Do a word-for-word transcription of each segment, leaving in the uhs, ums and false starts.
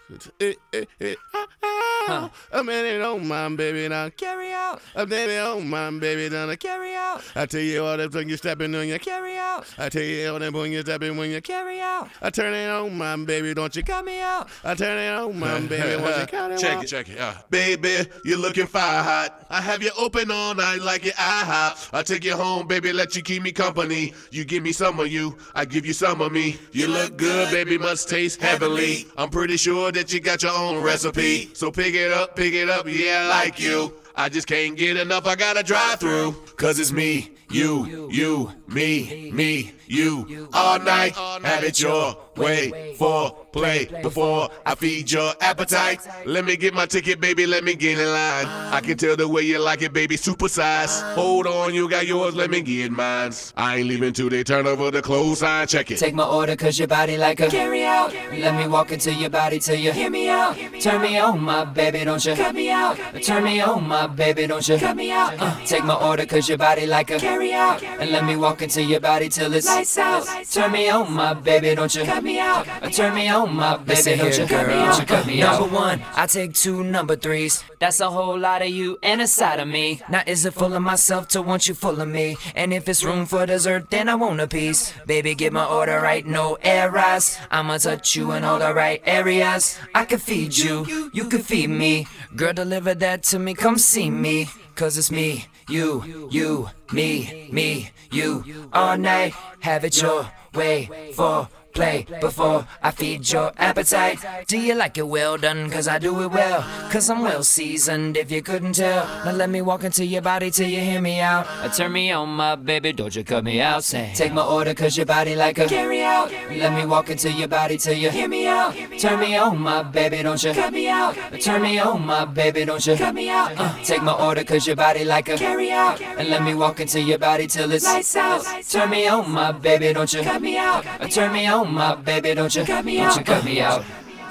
Eh, eh, eh, ah, ah. A minute on my baby now. Carry out, A minute on my baby now. carry out, I tell you all that when you stepping on your. carry out, I tell you all that when you stepping when you. carry out. I turn it on my baby, don't you Cut me out. I turn it on my baby, won't you count it Check out? it, check it, yeah. Baby, you're looking fire hot. I have you open all night like your IHOP. I take you home, baby, let you keep me company. You give me some of you, I give you some of me. You look good, baby, must taste heavenly. I'm pretty sure that you got your own recipe. So pick it up, pick it up, yeah, I like you. I just can't get enough, I gotta drive through. Cause it's me, you, you, me, me, you. All night, have it your way. For play before I feed your appetite. Let me get my ticket, baby, let me get in line. I can tell the way you like it, baby, super size. Hold on, you got yours, let me get mine. I ain't leaving till they turn over the clothes sign, check it. Take my order cause your body like a carry out. Let me walk into your body till you hear me out. Turn me on, my baby, don't you cut me out. Turn me on, my baby, don't you cut me out. Uh, take my order cause your body like a carry out. And let me walk into your body till it's lights out. Turn me on, my baby, don't you cut me out. Turn me on, my baby, don't you cut me out. You cut me out. Number one, I take two number threes. That's a whole lot of you and a side of me. Now is it full of myself to want you full of me? And if it's room for dessert, then I want a piece. Baby, get my order right, no errors. I'ma touch you in all the right areas. I can feed you, you can feed me. Girl, deliver that to me, come see me. Cause it's me, you, you, me, me, you. All night, have it your way for play before I feed your appetite. Do you like it well done? Cause I do it well. Cause I'm well seasoned if you couldn't tell. Now let me walk into your body till you hear me out. Uh, turn me on, my baby, don't you cut me out. Say, take my order cause your body like a carry out. Let me walk into your body till you hear me out. Turn me on, my baby, don't you cut me out. Turn me on, my baby, don't you cut me out. Uh, take my order cause your body like a carry out. And let me walk into your body till it's lights out. Turn me on, my baby, don't you cut me out. Uh, turn me on, my baby, don't you cut me out. Don't you cut me out.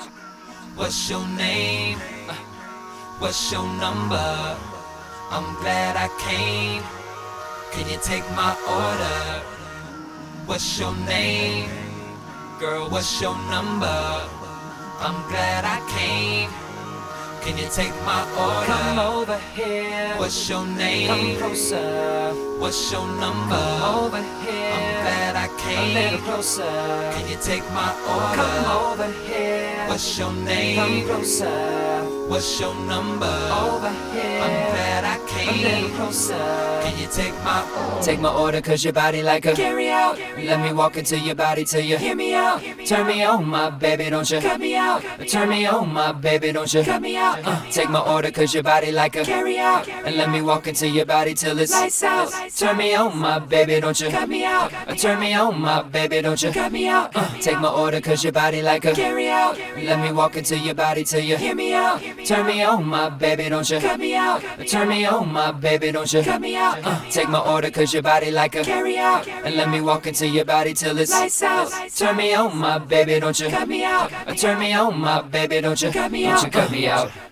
What's your name? Uh, What's your number? I'm glad I came. Can you take my order? What's your name? Girl, what's your number? I'm glad I came. Can you take my order? Come over here. What's your name? Come closer. What's your number? Come over here. I'm glad I A came. little closer. Can you take my order? Come over here. What's your Come name? closer. What's your number? Over here. I'm glad I A little came. closer. Can you take my order? Take my order cause your body like a carry out. Let me walk into your body till you hear me out. Turn me on, my baby, don't you cut me out. Turn me on, my baby, don't you cut me out. Uh, take my order cause your body like a carry out. And let me walk into your body till it's lights out. Turn me on, my baby, don't you cut me out. Turn me on, my baby, don't you cut me out. Uh, take my order cause your body like a carry out. Let me walk into your body till you hear me out. Turn me on, my baby, don't you cut me out. Turn me on, my baby, don't you cut me out. Uh, take my order cause your body like a carry out. And let me walk into your body till it's lights out. Turn me on, my baby, don't you cut me out. Turn me on, my baby, don't you cut me out. Don't you cut me out.